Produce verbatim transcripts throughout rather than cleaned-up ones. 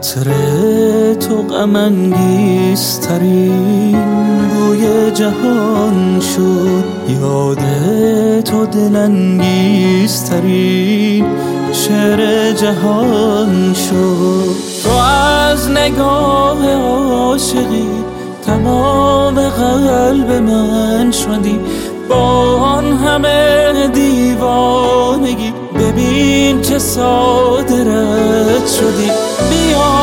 عطر تو غم انگیزترین بوی جهان شد، یاد تو دل انگیزترین شعر جهان شد. تو از نگاه عاشقی تمام قلب من شدی، با آن همه دیوانگی ببین چه ساده رد شدی. بیا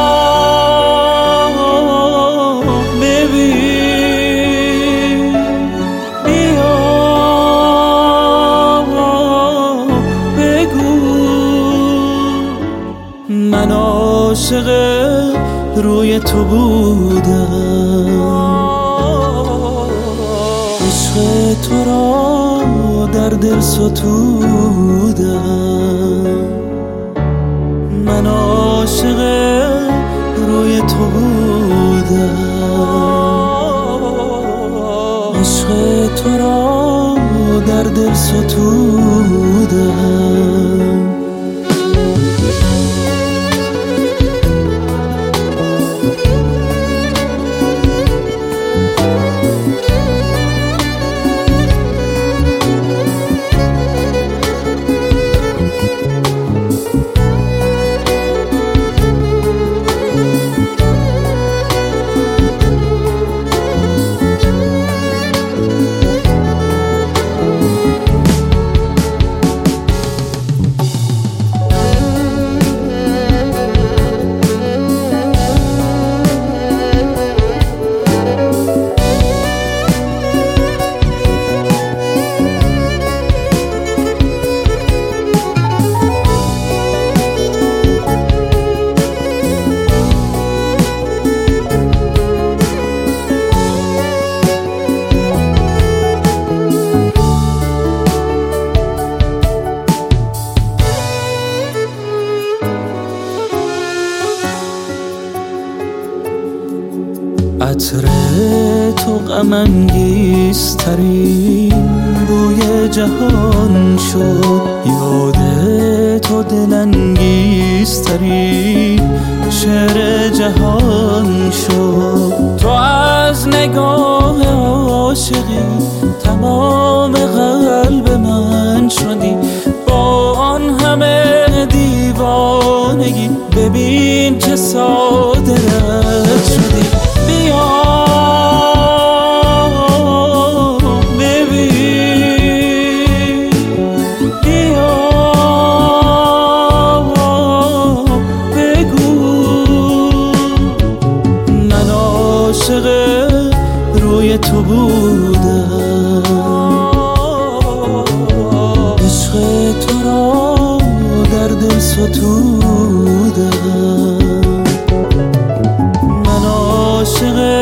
ببین، بیا بگو من عاشق روی تو بودم، عشق تو را در دل ستودم. من عاشق روی تو بودم، عشق تو را در دل ستودم. عطر تو غم انگیزترین بوی جهان شد، یاد تو دل انگیزترین شعر جهان شد. تو از نگاه عاشقی تمام قلب من شدی، با آن همه دیوانگی ببین چه ساده رد شدی. بیا ببین، بیا بگو من عاشق روی تو بودم، عشق تو را در دل ستودم. من عاشق